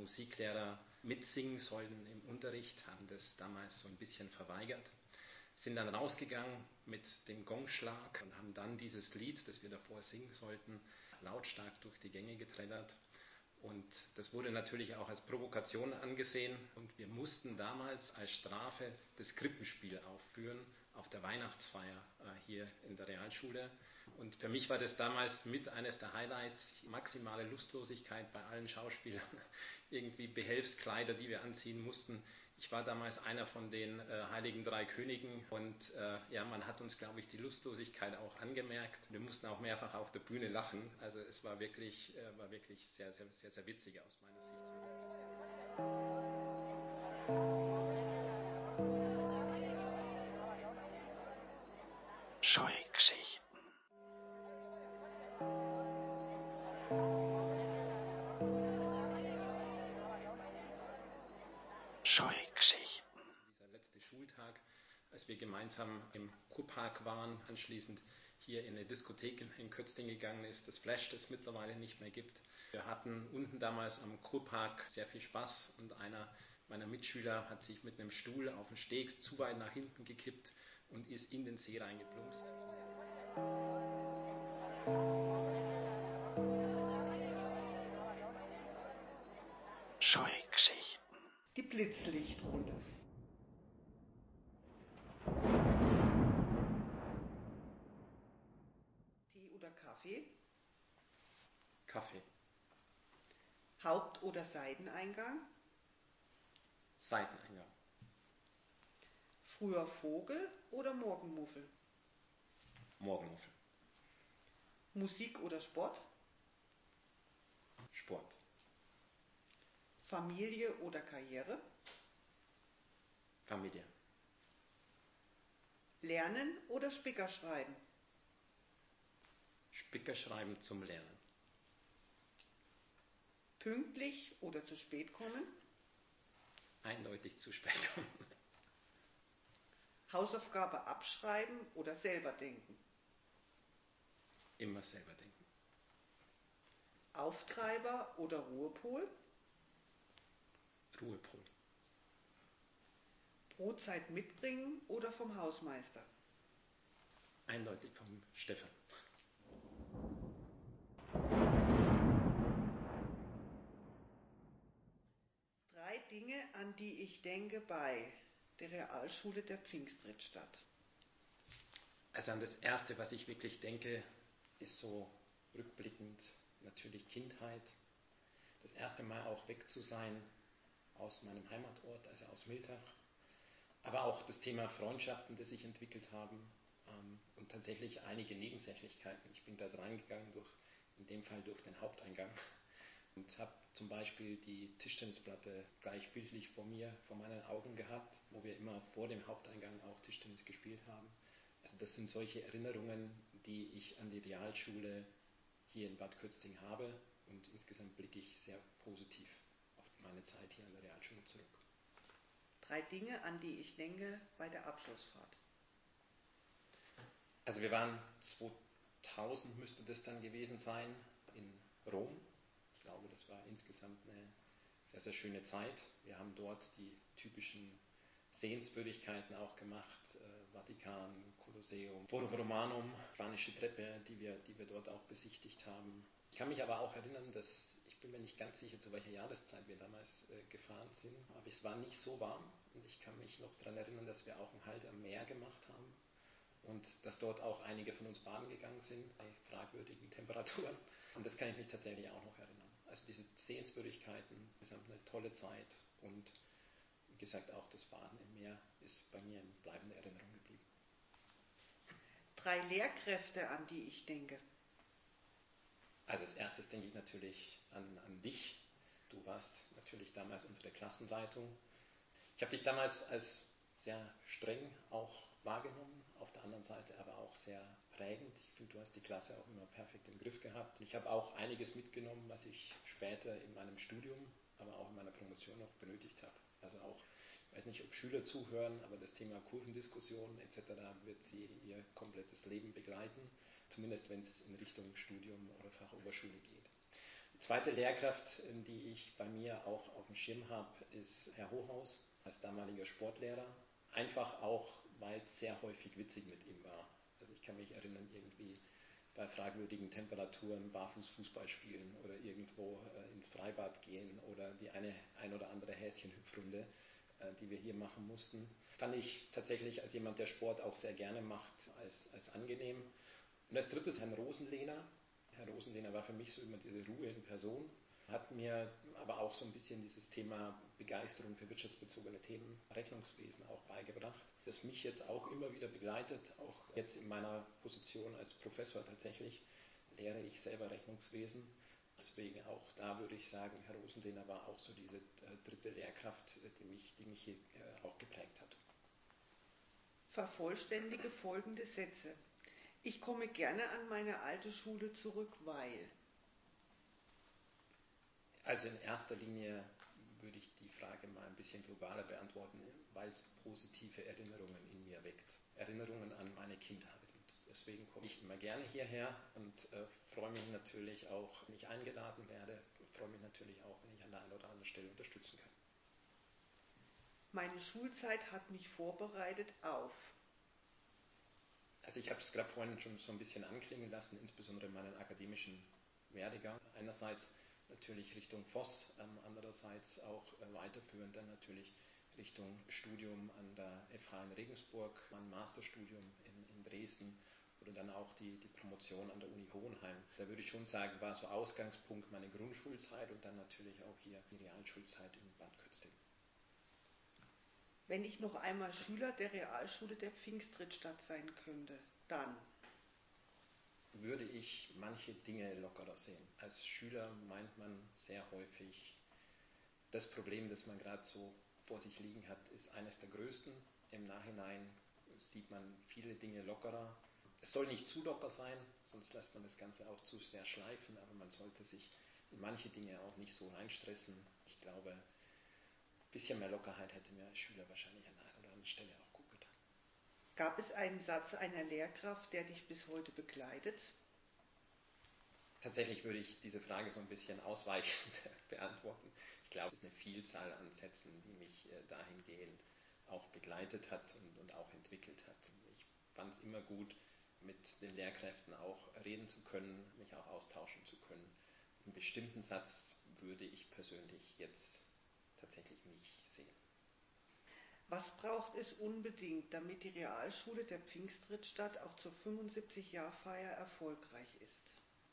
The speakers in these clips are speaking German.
Musiklehrer mitsingen sollten im Unterricht, haben das damals so ein bisschen verweigert. Sind dann rausgegangen mit dem Gongschlag und haben dann dieses Lied, das wir davor singen sollten, lautstark durch die Gänge geträllert. Und das wurde natürlich auch als Provokation angesehen und wir mussten damals als Strafe das Krippenspiel aufführen auf der Weihnachtsfeier hier in der Realschule. Und für mich war das damals mit eines der Highlights, maximale Lustlosigkeit bei allen Schauspielern, irgendwie Behelfskleider, die wir anziehen mussten. Ich war damals einer von den Heiligen Drei Königen und man hat uns, glaube ich, die Lustlosigkeit auch angemerkt. Wir mussten auch mehrfach auf der Bühne lachen. Also es war wirklich sehr, sehr, sehr, sehr witzig aus meiner Sicht. Scheugeschichten. Scheugeschichten. Dieser letzte Schultag, als wir gemeinsam im Kurpark waren, anschließend hier in eine Diskothek in Kötzting gegangen ist, das Flash, das es mittlerweile nicht mehr gibt. Wir hatten unten damals am Kurpark sehr viel Spaß und einer meiner Mitschüler hat sich mit einem Stuhl auf den Steg zu weit nach hinten gekippt und ist in den See reingeplumpst. Scheugeschichten. Die Blitzlichtrunde. Tee oder Kaffee? Kaffee. Haupt- oder Seiteneingang? Seiteneingang. Früher Vogel oder Morgenmuffel? Morgenmuffel. Musik oder Sport? Sport. Familie oder Karriere? Familie. Lernen oder Spicker schreiben? Spicker schreiben zum Lernen. Pünktlich oder zu spät kommen? Eindeutig zu spät kommen. Hausaufgabe abschreiben oder selber denken? Immer selber denken. Auftreiber oder Ruhepol? Ruhepol. Brotzeit mitbringen oder vom Hausmeister? Eindeutig vom Stefan. Drei Dinge, an die ich denke bei der Realschule der Pfingstredstadt. Also an das Erste, was ich wirklich denke, ist so rückblickend natürlich Kindheit. Das erste Mal auch weg zu sein aus meinem Heimatort, also aus Miltach. Aber auch das Thema Freundschaften, die sich entwickelt haben und tatsächlich einige Nebensächlichkeiten. Ich bin da reingegangen, in dem Fall durch den Haupteingang und habe zum Beispiel die Tischtennisplatte gleich bildlich vor meinen Augen gehabt, wo wir immer vor dem Haupteingang auch Tischtennis gespielt haben. Also das sind solche Erinnerungen, die ich an die Realschule hier in Bad Kötzting habe und insgesamt blicke ich sehr positiv auf meine Zeit hier an der Realschule zurück. Drei Dinge, an die ich denke bei der Abschlussfahrt. Also wir waren 2000 müsste das dann gewesen sein in Rom. Ich glaube, das war insgesamt eine sehr, sehr schöne Zeit. Wir haben dort die typischen Sehenswürdigkeiten auch gemacht, Vatikan, Kolosseum, Forum Romanum, Spanische Treppe, die wir dort auch besichtigt haben. Ich kann mich aber auch erinnern, ich bin mir nicht ganz sicher, zu welcher Jahreszeit wir damals gefahren sind, aber es war nicht so warm und ich kann mich noch daran erinnern, dass wir auch einen Halt am Meer gemacht haben und dass dort auch einige von uns baden gegangen sind bei fragwürdigen Temperaturen und das kann ich mich tatsächlich auch noch erinnern. Also diese Sehenswürdigkeiten, insgesamt eine tolle Zeit und wie gesagt, auch das Baden im Meer ist bei mir in bleibender Erinnerung geblieben. Drei Lehrkräfte, an die ich denke. Also als erstes denke ich natürlich an dich. Du warst natürlich damals unsere Klassenleitung. Ich habe dich damals als sehr streng auch wahrgenommen, auf der anderen Seite aber auch sehr prägend. Ich finde, du hast die Klasse auch immer perfekt im Griff gehabt. Ich habe auch einiges mitgenommen, was ich später in meinem Studium, aber auch in meiner Promotion noch benötigt habe. Also auch, ich weiß nicht, ob Schüler zuhören, aber das Thema Kurvendiskussion etc. wird sie ihr komplettes Leben begleiten, zumindest wenn es in Richtung Studium oder Fachoberschule geht. Zweite Lehrkraft, die ich bei mir auch auf dem Schirm habe, ist Herr Hohaus als damaliger Sportlehrer. Einfach auch, weil es sehr häufig witzig mit ihm war. Also ich kann mich erinnern, irgendwie bei fragwürdigen Temperaturen barfuß Fußball spielen oder irgendwo ins Freibad gehen oder die ein oder andere Häschenhüpfrunde, die wir hier machen mussten. Fand ich tatsächlich als jemand, der Sport auch sehr gerne macht, als angenehm. Und als drittes Herrn Rosenlehner. Herr Rosenlehner war für mich so immer diese Ruhe in Person, hat mir aber auch so ein bisschen dieses Thema Begeisterung für wirtschaftsbezogene Themen, Rechnungswesen auch beigebracht, das mich jetzt auch immer wieder begleitet, auch jetzt in meiner Position als Professor tatsächlich lehre ich selber Rechnungswesen. Deswegen auch da würde ich sagen, Herr Rosenlehner war auch so diese dritte Lehrkraft, die mich hier auch geprägt hat. Vervollständige folgende Sätze. Ich komme gerne an meine alte Schule zurück, weil. Also in erster Linie würde ich die Frage mal ein bisschen globaler beantworten, weil es positive Erinnerungen in mir weckt. Erinnerungen an meine Kindheit. Und deswegen komme ich immer gerne hierher und freue mich natürlich auch, wenn ich eingeladen werde. Freue mich natürlich auch, wenn ich an der einen oder anderen Stelle unterstützen kann. Meine Schulzeit hat mich vorbereitet auf. Also ich habe es gerade vorhin schon so ein bisschen anklingen lassen, insbesondere meinen akademischen Werdegang. Einerseits natürlich Richtung Voss, andererseits auch weiterführend dann natürlich Richtung Studium an der FH in Regensburg, ein Masterstudium in Dresden oder dann auch die Promotion an der Uni Hohenheim. Da würde ich schon sagen, war so Ausgangspunkt meine Grundschulzeit und dann natürlich auch hier die Realschulzeit in Bad Kötzting. Wenn ich noch einmal Schüler der Realschule der Pfingsttrittstadt sein könnte, dann würde ich manche Dinge lockerer sehen. Als Schüler meint man sehr häufig, das Problem, das man gerade so vor sich liegen hat, ist eines der größten. Im Nachhinein sieht man viele Dinge lockerer. Es soll nicht zu locker sein, sonst lässt man das Ganze auch zu sehr schleifen, aber man sollte sich in manche Dinge auch nicht so reinstressen. Ich glaube, ein bisschen mehr Lockerheit hätte mir als Schüler wahrscheinlich an einer oder anderen Stelle auch gut getan. gab es einen Satz einer Lehrkraft, der dich bis heute begleitet? Tatsächlich würde ich diese Frage so ein bisschen ausweichend beantworten. Ich glaube, es ist eine Vielzahl an Sätzen, die mich dahingehend auch begleitet hat und auch entwickelt hat. Ich fand es immer gut, mit den Lehrkräften auch reden zu können, mich auch austauschen zu können. Einen bestimmten Satz würde ich persönlich jetzt tatsächlich nicht sehen. Was braucht es unbedingt, damit die Realschule der Pfingsttrittstadt auch zur 75-Jahr-Feier erfolgreich ist?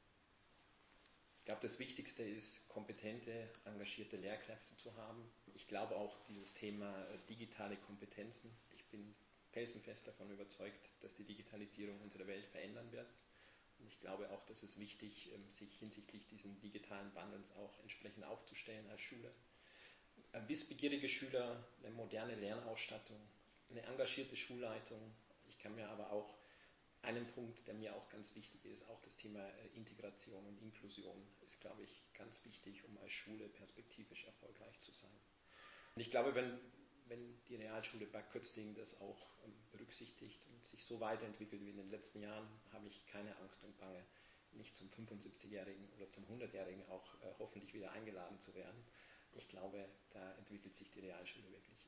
Ich glaube, das Wichtigste ist, kompetente, engagierte Lehrkräfte zu haben. Ich glaube auch dieses Thema digitale Kompetenzen. Ich bin felsenfest davon überzeugt, dass die Digitalisierung unsere Welt verändern wird. Und ich glaube auch, dass es wichtig ist, sich hinsichtlich diesen digitalen Wandels auch entsprechend aufzustellen als Schule. Wissbegierige Schüler, eine moderne Lernausstattung, eine engagierte Schulleitung. Ich kann mir aber auch einen Punkt, der mir auch ganz wichtig ist, auch das Thema Integration und Inklusion ist, glaube ich, ganz wichtig, um als Schule perspektivisch erfolgreich zu sein. Und ich glaube, wenn die Realschule Bad Kötzting das auch berücksichtigt und sich so weiterentwickelt wie in den letzten Jahren, habe ich keine Angst und Bange, nicht zum 75-Jährigen oder zum 100-Jährigen auch hoffentlich wieder eingeladen zu werden. Ich glaube, da entwickelt sich die Realschule wirklich